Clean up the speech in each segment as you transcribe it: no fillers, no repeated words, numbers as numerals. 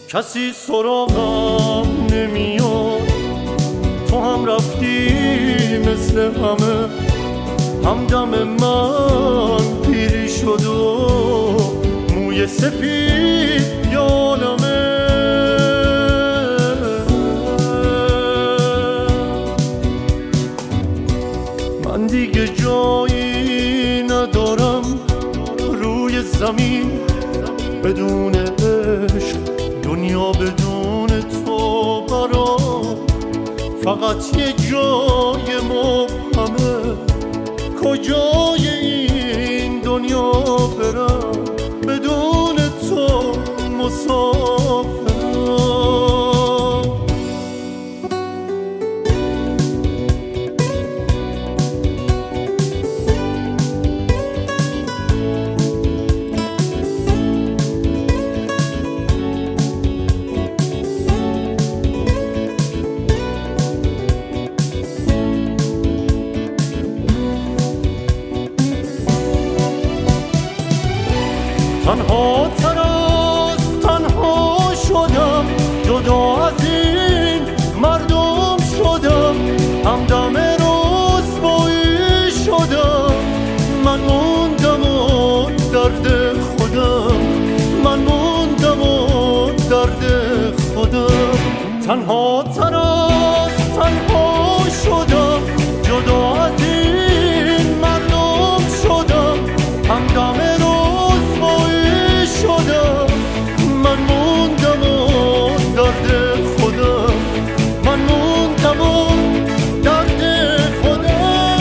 کسی سراغم نمیاد، تو هم رفتی مثل همه، همدم من پیری شد و موی سپید یادمه. من دیگه جایی ندارم روی زمین بدون عشق، دنیا بدون تو برام فقط یه جای مبهمه. کجای این دنیا برم بدون تو مسافرم. تنها تر از تنها شدم، جدا از این مردم شدم، همدم رسوایی شدم. من موندم و درد خودم، من موندم و درد خودم. تنها تر از تنها شدم، جدا از این مردم شدم، همدم شدم. من موندم و درد خودم، من موندم و درد خودم.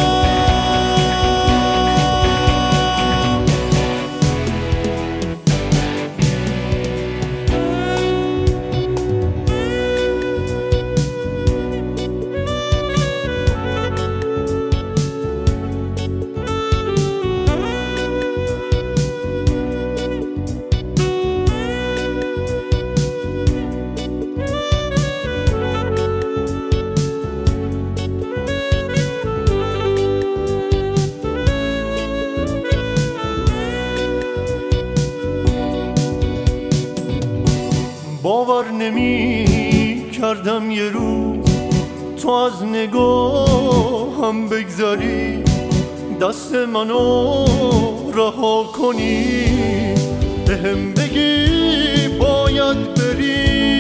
باور نمی کردم یه روز تو از نگاهم بگذری، دست منو رها کنی، بهم بگی باید بری.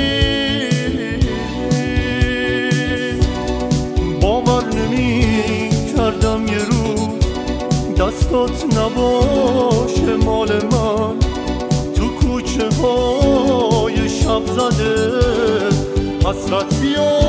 باور نمی کردم یه روز دستات نباشه مال من، تو کوچه های شب زده حسرت بیا